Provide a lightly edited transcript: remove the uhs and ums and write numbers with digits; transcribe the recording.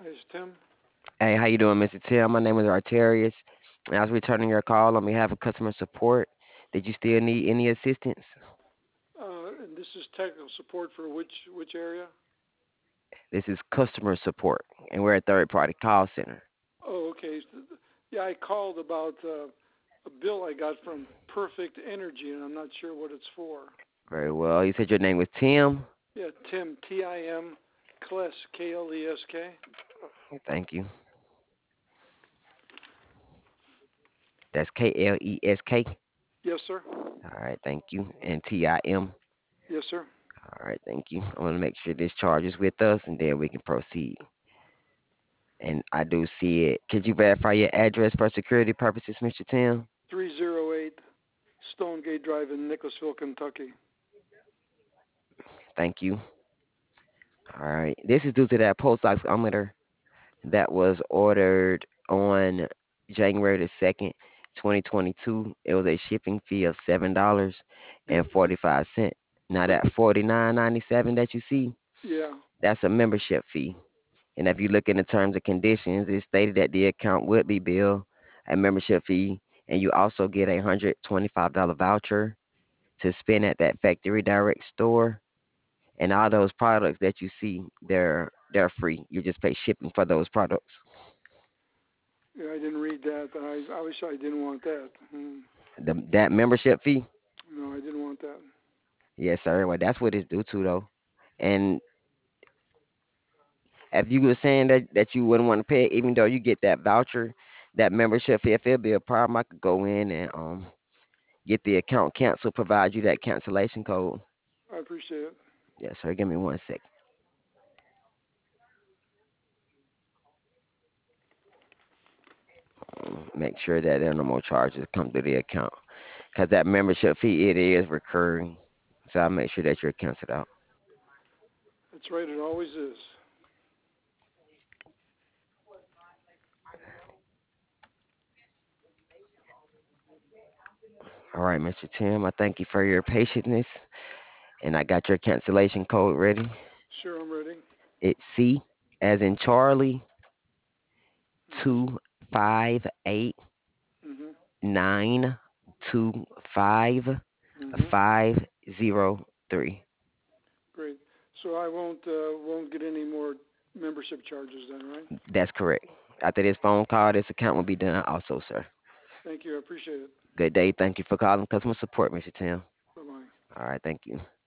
Hi, it's Tim. Hey, how you doing, Mr. Tim? My name is Arterius, and I was returning your call on behalf of customer support. Did you still need any assistance? And this is technical support for which area? This is customer support, and we're a third-party call center. Oh, okay. Yeah, I called about a bill I got from Perfect Energy, and I'm not sure what it's for. Very well. You said your name was Tim. Yeah, Tim, Tim, Klesk, Klesk. Thank you. That's Klesk. Yes, sir. All right, thank you. And Tim. Yes, sir. All right, thank you. I'm gonna make sure this charge is with us, and then we can proceed. And I do see it. Could you verify your address for security purposes, Mr. Tim? 308 Stonegate Drive in Nicholasville, Kentucky. Thank you. All right. This is due to that post oximeter that was ordered on January the 2nd, 2022. It was a shipping fee of $7.45. Now But that 49.97 that you see, yeah, that's a membership fee. And if you look in the terms and conditions, it stated that the account would be billed a membership fee, and you also get a $125 voucher to spend at that factory direct store. And all those products that you see, they're free. You just pay shipping for those products. yeah, I didn't read that. I obviously I didn't want that. That membership fee, No, I didn't want that. yes, sir. Well, that's what it's due to, though. And if you were saying that you wouldn't want to pay it, even though you get that voucher, that membership fee, if it'll be a problem, I could go in and get the account canceled, provide you that cancellation code. I appreciate it. Yes, sir. Give me 1 second. Make sure that there are no more charges come to the account, because that membership fee it is recurring. So I'll make sure that you're canceled out. That's right. It always is. All right, Mr. Tim. I thank you for your patience, and I got your cancellation code ready. Sure, I'm ready. It's C as in Charlie Mhm. Mhm. Mhm. $258-925-503. Great. So I won't get any more membership charges then, right? That's correct. After this phone call, this account will be done also, sir. Thank you. I appreciate it. Good day. Thank you for calling customer support, Mr. Tim. Bye bye. All right, thank you.